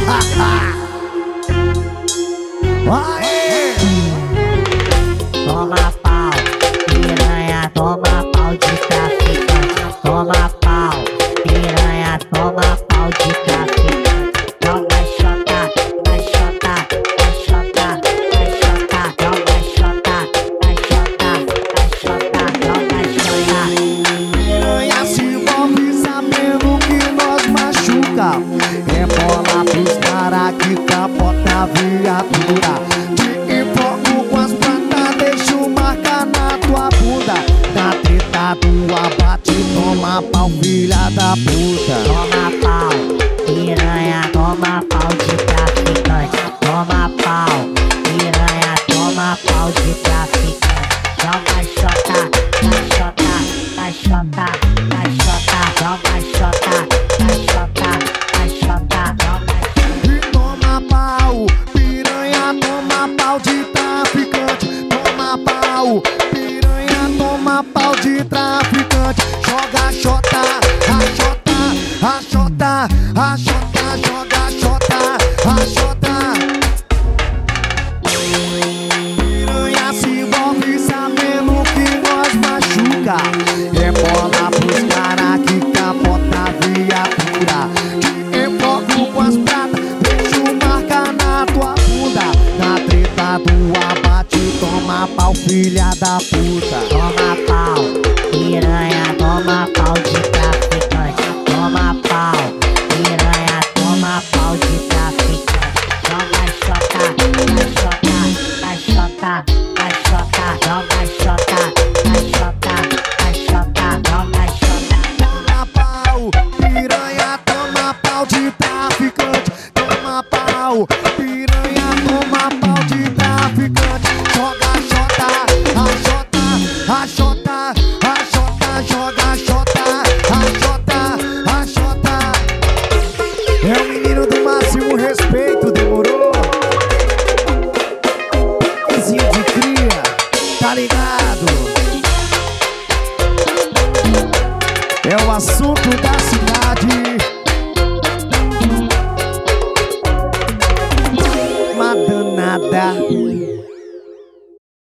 Aê! Toma pau, piranha, toma pau de traficante. Toma pau, piranha, toma pau de traficante. Joga xota, vai xota, vai xota, vai xota. Joga xota, vai xota, vai xota. Joga xota. Piranha se envolve sabendo que nós machuca. É bola pros cara que capota a viatura. De foco com as pratas, deixo marca na tua bunda. Na treta do abate, toma pau, filha da puta. Toma pau, piranha, toma pau de traficante. Toma pau, piranha, toma pau de traficante. Joga xota, vai xota, vai xota, vai xota. Joga xota, vai xota, vai xota. Joga xota. E toma pau, piranha, toma pau de traficante. Toma pau, piranha, toma pau de traficante. Joga xota, a xota, a xota, a xota, joga xota, a xota. Piranha se envolve sabendo que nós machuca. É bola pros cara que capota a viatura. De foco com as pratas, deixo marca na tua bunda. Na treta do abate, toma pau, filha da puta. Toma pau, piranha, toma pau de traficante. Toma pau, piranha, toma pau de traficante. Joga xota, vai xota, vai xota, vai xota. Joga xota, vai xota, vai xota. Joga xota. Toma pau, piranha, toma pau de traficante. Toma pau, piranha, toma pau de traficante. Joga xota, a xota, a xota, a xota, joga xota, a xota, a xota. É o menino do máximo respeito, demorou? Vizinho de cria, tá ligado? É o assunto da cidade. Uma danada.